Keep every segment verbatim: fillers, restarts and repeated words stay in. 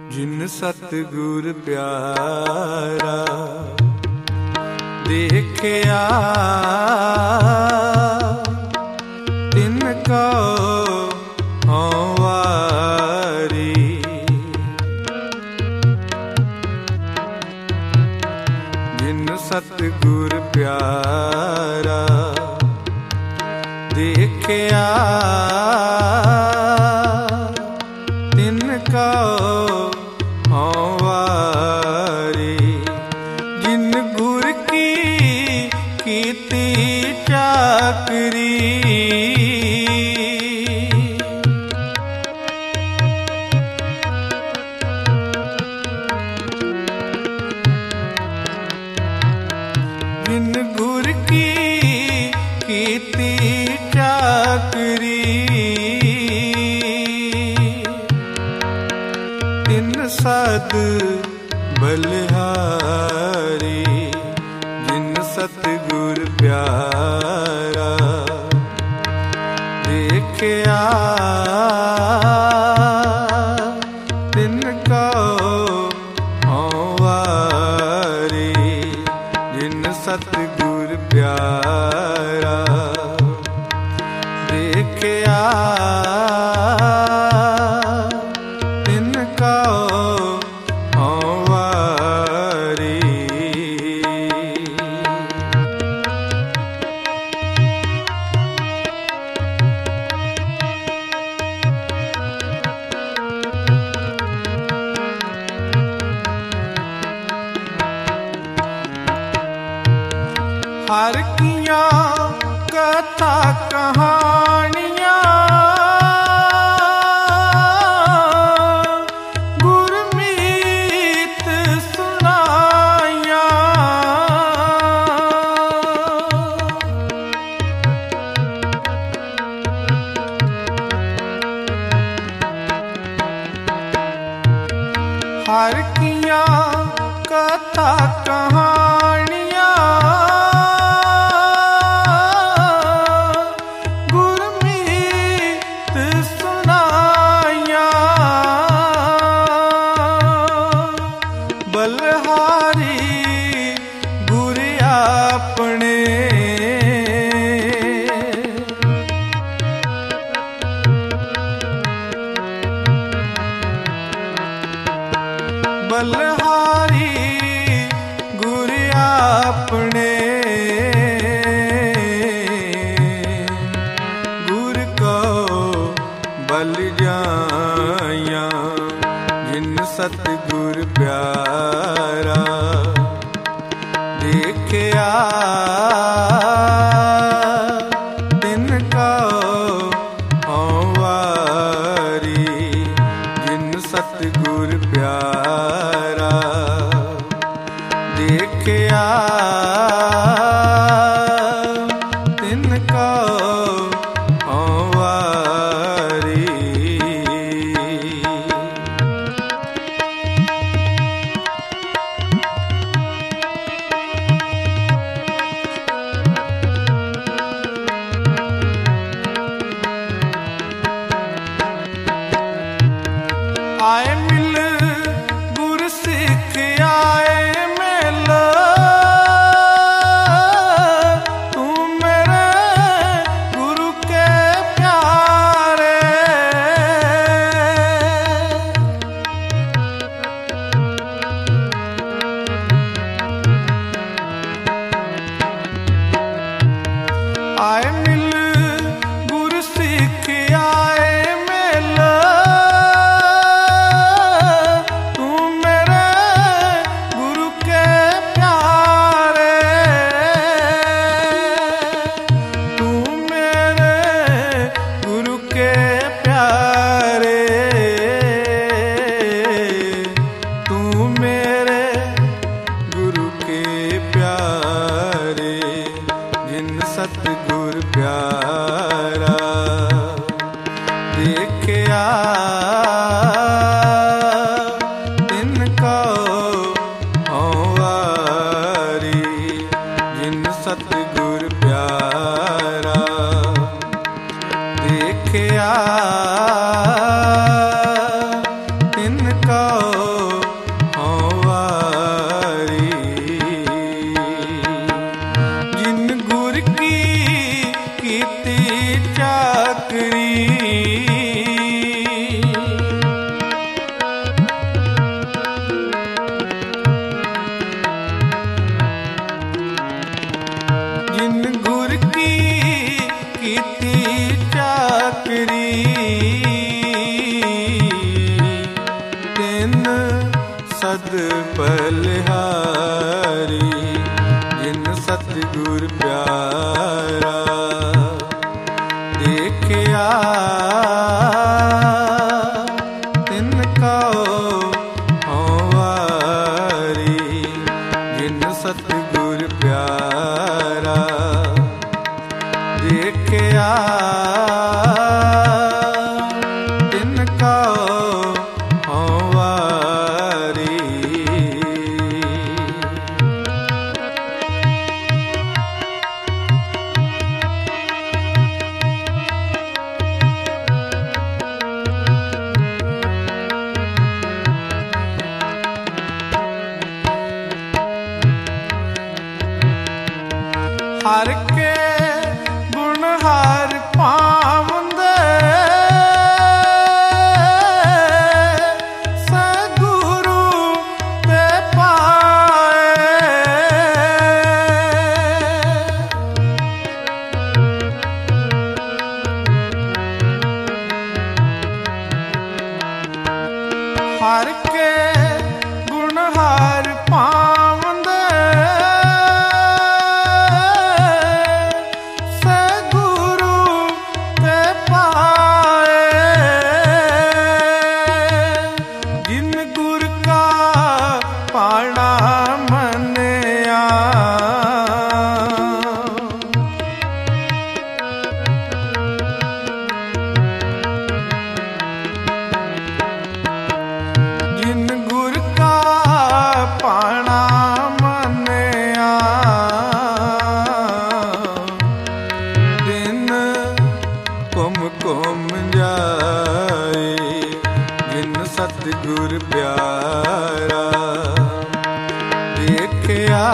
जिन सतगुर प्यारा देखिया तिनका हों वारी। जिन सतगुर प्यारा देखिया तिनका हों वारी। जिन गुर की कीती चाकरी जिन गुर की कीती चाकरी तिन सद बलिहारी। जिन सतगुर प्यारा देखिया तिनका हों वारी। जिन सतगुर प्यारा देखिया तिनका हों वारी। हर किया कथा कहानियाँ गुरमीत सुनाया। हर किया कथा कहानियाँ बलहारी गुर अपने बलहारी गुर अपने गुर को बल जाया। जिन सतगुर प्यारा देखिया तिनका हों वारी। जिन सतगुर प्यारा देखिया तिनका हों वारी। आए मिल गुर सिख आए मिल तू मेरे गुरु के प्यारे। आए मिल गुर सिख आए मिल तू मेरे गुरु के प्यारे। तू मेरे गुरु के प्यारे। तू मेरे गुरु के प्यारे। जिन सतगुर प्यारा देखिया तिनका हों वारी। जिन सतगुर प्यारा देखिया तिनका ਤਿਨ ਸਦ ਬਲਿਹਾਰੀ ਜਿਨ ਸਤਿਗੁਰ ਪਿਆਰਾ ਦੇਖਿਆ ਤਿਨ ਕਉ ਹਉ ਵਾਰੀ ਜਿਨ ਸਤਿਗੁਰ ਪਿਆਰਾ ਦੇਖਿਆ ਤਿਨ ਕਉ ਹਉ ਵਾਰੀ। ਹਰਿ ਕੇ ਗੁਣ ਹਰਿ ਪਾਵੰਦੇ ਸਤਿਗੁਰੂ ਤੇ ਪਾਏ। ਹਰਿ ਕੇ ਗੁਣ ਹਰਿ ਪਾਵੰਦੇ ਘੁਮ ਜਾਏ ਜਿਨ ਸਤਿਗੁਰ ਪਿਆਰਾ ਦੇਖਿਆ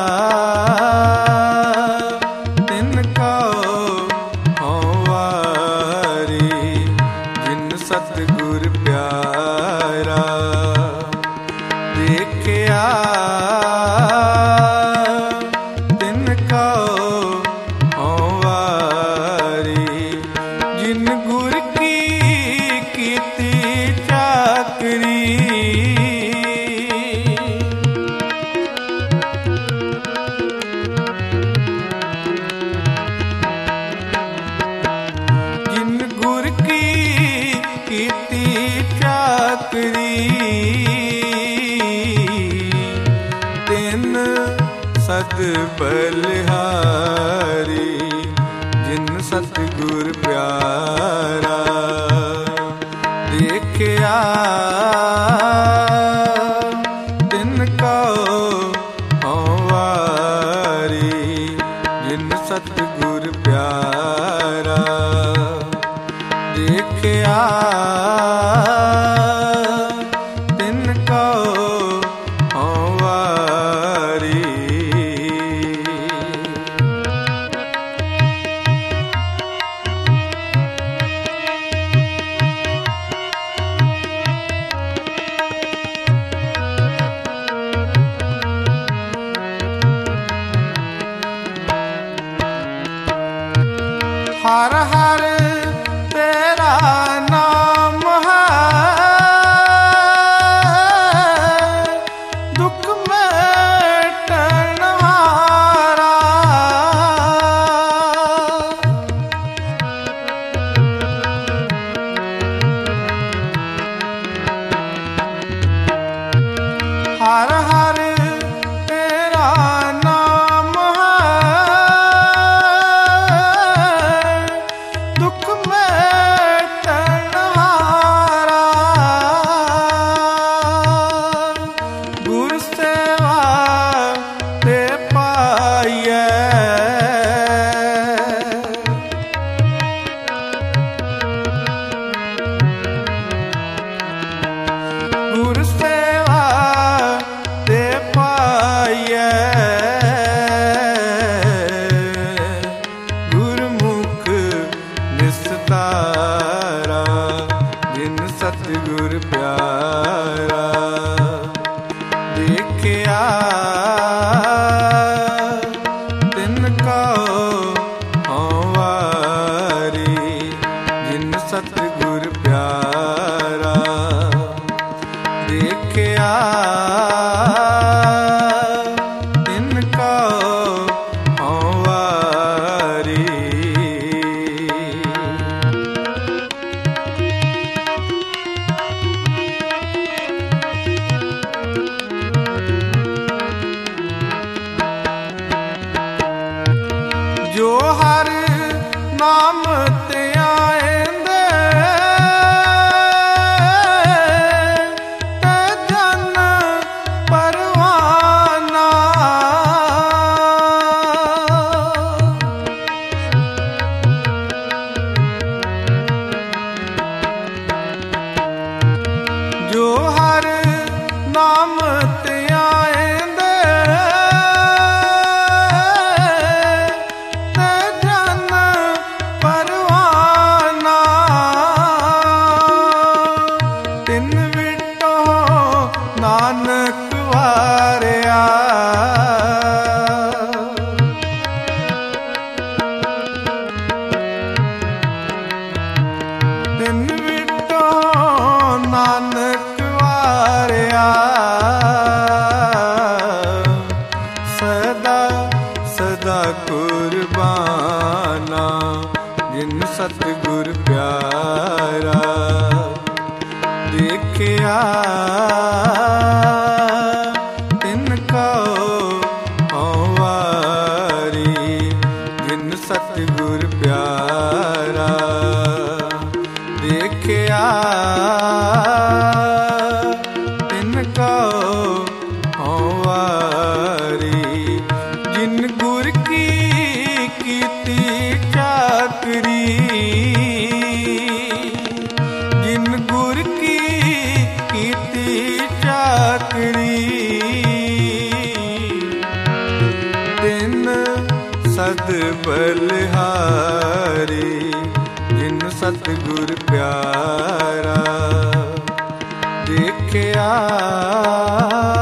ਤਿਨ ਕਉ ਹਉ ਵਾਰੀ ਜਿਨ ਸਤਿਗੁਰ ਪਿਆਰਾ ਦੇਖਿਆ ਤਿਨ ਕਉ ਹਉ ਵਾਰੀ ਜਿਨ ਗੁਰ ਕੀ ਕੀਤੀ ਚਾਕਰੀ ਜਿਨ ਗੁਰ ਕੀ ਕੀਤੀ ਚਾਕਰੀ ਤਿਨ ਸਦ ਬਲਿਹਾਰੀ ਜਿਨ ਸਤਿਗੁਰ ਪਿਆਰਾ ਦੇਖਿਆ ਤਿਨ ਕਉ ਹਉ ਵਾਰੀ ਜਿਨ ਸਤਿਗੁਰ ਪਿਆਰਾ ਦੇਖਿਆ ਤਿਨ ਕਉ ਹਉ ਵਾਰੀ। ਹਰਿ ਹਰਿ ਤੇਰਾ ਨਾਮ ਹੈ ਦੁੱਖ ਮਿਟਣ ਹਾਰਾ। ਹਰਿ ਹਰਿ ਤੇਰਾ ਨਾਮ ਹੈ ਦੁੱਖ ਮਿਟਣ ਹਾਰਾ। ਗੁਰ ਸੇਵਾ ਤੇ ਪਾਈਐ ਗੁਰ ਸੇਵਾ ਤੇ ਪਾਈਐ ਗੁਰਮੁਖ ਨਿਸਤਾਰਾ ਜਿਨ ਸਤਿਗੁਰ ਪਿਆਰਾ ਦੇਖਿਆ ਤਿਨ ਕਉ ਹਉ ਵਾਰੀ ਜਿਨ ਸਤਿਗੁਰ ਪਿਆਰਾ ਜੋ ਹਰ ਨਾਮ ਧਿਆਏਂਦੇ ਤੇ ਜਨ ਪਰਵਾਨਾ। ਤਿਨ ਵਿਟੋ ਨਾਨਕ ਵਾਰਿਆ। ਤਿਨ ਵਿਟੋ ਨਾਨਕ ਵਾਰਿਆ। ਸਦਾ ਸਦਾ ਕੁਰਬਾਨਾ ਜਿਨ ਸਤਿਗੁਰ ਪਿਆਰਾ। ਦੇਖਿਆ ਤਿਨ ਕਉ ਹਉ ਵਾਰੀ ਜਿਨ ਸਤਿਗੁਰ ਪਿਆਰਾ। ਦੇਖਿਆ ਤਿਨ ਕਉ ਹਉ ਵਾਰੀ ਜਿਨ ਗੁਰ ਕੀ ਕੀਤੀ ਚਾਕਰੀ। ਜਿਨ ਗੁਰ ਕੀ ਕੀਤੀ ਚਾਕਰੀ ਤਿਨ ਸਦ ਬਲਿਹਾਰੀ ਜਿਨ ਸਤਿਗੁਰ ਪਿਆਰਾ। ਦੇਖਿਆ